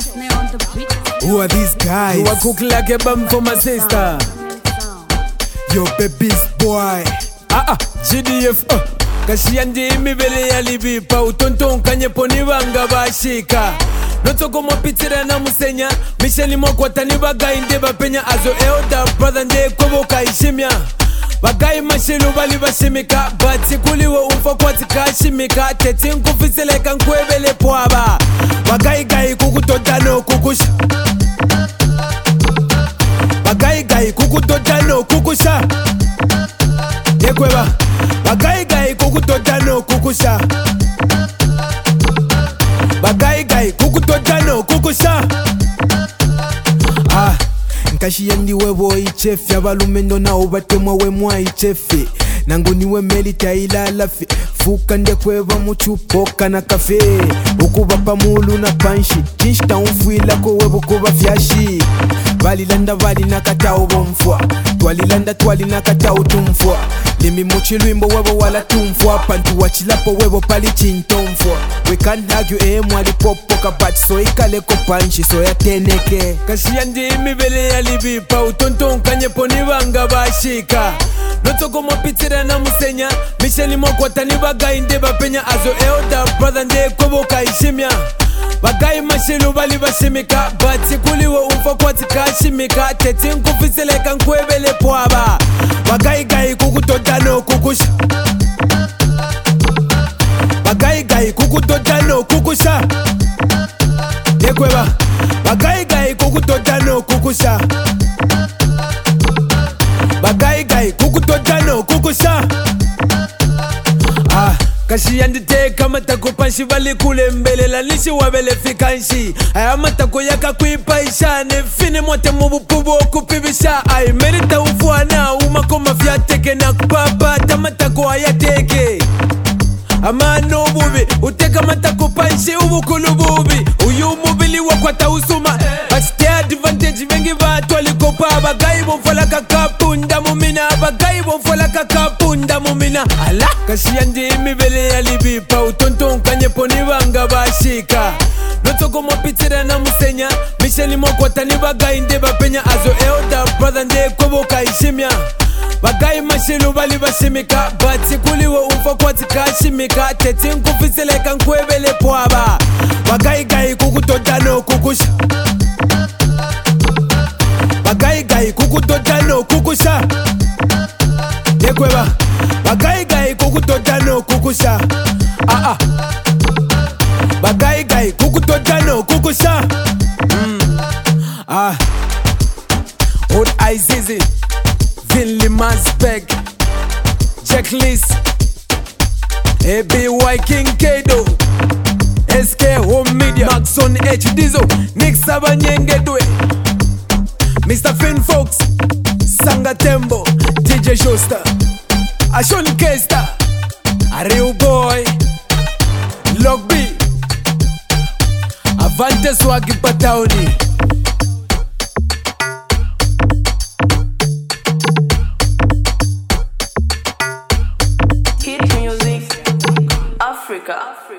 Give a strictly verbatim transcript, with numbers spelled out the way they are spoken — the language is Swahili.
Who are these guys? You a cook like a bum for my sister. Yo baby's boy. Ah ah, G D F uh. Kashiandi imibele ya libipa utonton kanye poni banga bashika. Notoko mopitira na musenya Micheli moko tani bagai nde bapenya Azo elder brother nde kobo kaishimya Bagai mashelu bali bashimika Bati kuliwe umfa kwa tika shimika Teti nkufiseleka nkwebele poaba Bagai gai kukutotano kukusha Bagai gai kukutotano kukusha Yekweba Bagai gai kukutotano kukusha Bagai gai kukutotano kukusha. Ah, nkashi yendi webo ichefe Abalumendo na ubatemwa we mwa ichefe Nangu niwe meli taila lafi Fuka nde kweva muchupoka na kafe Ukuba pamulu na panshi Kinshita unfuila ko webo kuba fyashi Balilanda bali nakata ubomfwa Twalilanda twali nakata utumfwa Limi muchilwimbo webo wala tumfwa Pantu wachilapo webo pali chintomfwa We can't argue eh mwali popo kabati So ikaleko panshi so ya teneke Kashiandi imibele ya libipa utonton kanye poni banga bashika Notoko mopitira na musenya Micheli moko tani bagai nde bapenya Azo elder brother nde kobo kaishimya Bagai mashelu bali bashimika Bati kuliwe umfa kwa tika shimika Teti nkufiseleka nkwebele poaba Bagai gai kukutotano kukusha Bagai gai kukutotano kukusha Yekweba Bagai gai kukutotano kukusha Bagai gai kukutotano kukusha. Ah, kashi yandite kama tako panshi vali kule mbele la nishi wabele fikanshi. Aya matako yaka kuipaisha ne fine mwote mubupubo kupibisha. Ay merita ufuana umako mafia teke na kupapa tamatako ayateke. Amano bubi uteka matako panshi ubukulu bubi uyu mubili wakwata usuma Asite advantage vengi vatu alikopa Bagai bonfola kakapunda mumina Bagai bonfola kakapunda mumina Ala Kashiandi imibele ya libipa utonton kanye poni banga bashika Notoko mopitira na musenya Micheli moko tani bagai nde bapenya Azo elder brother nde kobo kaishimya Bagai mashelu bali bashimika Bati kuliwe umfa kwa tika shimika Teti nkufiseleka nkwebele poaba Bagai gai kukutotano kukusha Bagai gai kukutotano kukusha Yekweba Bagai gai kukutotano kukusha. Ah ah Bagai gai kukutotano kukusha. Mm. Ah Old Izizi Vinly Mansbeck Jack List A B Y King Kado S K Home Media Maxon H Dizo Nick Sabanyengedwe Mister Finn Fox Sanga Tembo D J Shosta Ashon Kesta A Real Boy Lock B Avante Swagi Pataoni. Hit music Africa.